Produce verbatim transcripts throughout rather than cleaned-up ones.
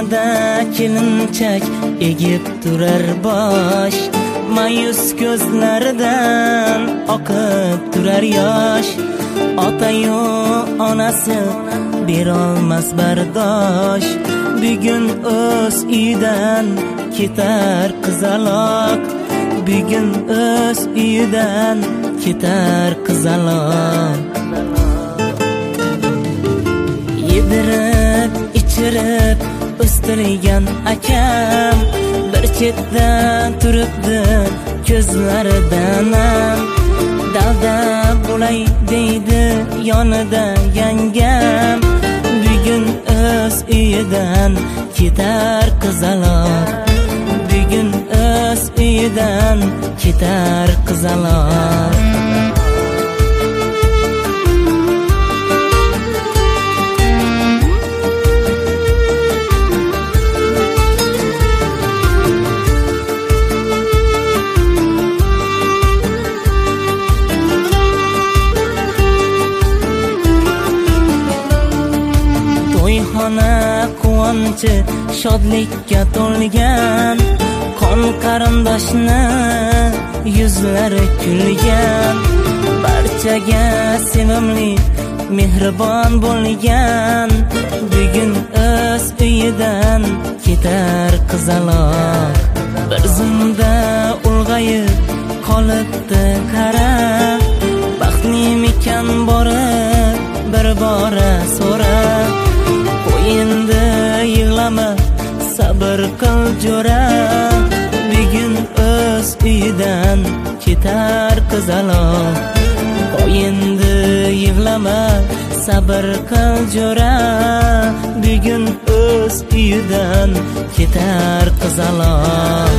Ko'zlarida kelinchak egib turar bosh, mayus ko'zlaridan oqib turar yosh. Ota-yu onasi berolmas bardosh, bugun o'z uyidan ketar qizaloq, bugun o'z uyidan ketar qizaloq. Yedirib ichirib o'stirgan akam bir chetdan turibdi ko'zlaridan ham. Dalda bo'lay deydi yonida yangam, bugun o'z uyidan ketar qizaloq, bugun o'z uyidan ketar qizaloq. To'yxona quvonchi shodlikka to'lgan, qon qarindoshni yuzlari kulgan, barchaga sevimli mehribon bo'lgan, bugun o'z uyidan ketar qizaloq. Bir zumda ulg'ayib qolibdi qara, baxtnimikan borib bir bora so'ra. Endi yig'lama, sabr qil jo'ra, bugun o'z uyidan ketar qizaloq. Endi yig'lama, sabr qil jo'ra, bugun o'z uyidan ketar qizaloq.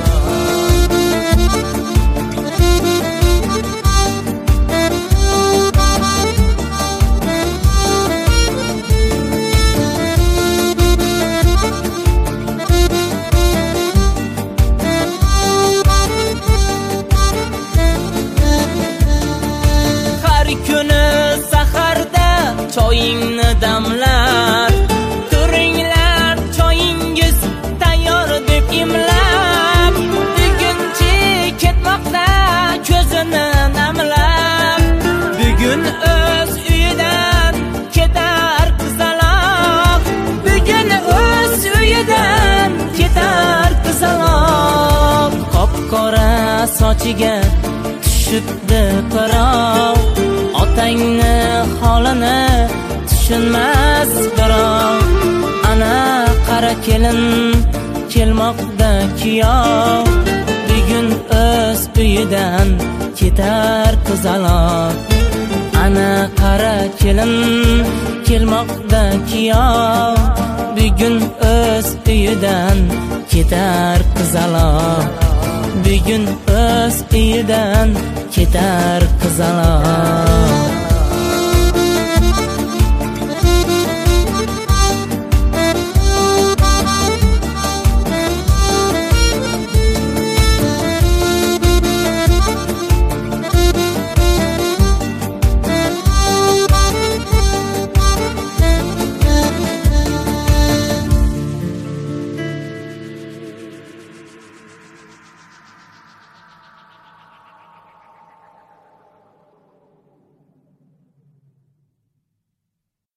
Choyingni damlar, turinglar choyingiz tayyor deb imlab, bugunchi ketmoqda ko'zini namlab, bugun o'z uyidan ketar qizaloq, bugun o'z uyidan ketar qizaloq. Qop-qora sochiga tushibdi qirov, otangni holini tushunmas birov. Ana qara kelin kelmoqda kuyov, bugun o'z uyidan ketar qizaloq. Ana qara kelin kelmoqda kuyov, bugun o'z uyidan ketar qizaloq, bugun o'z uyidan ketar qizaloq.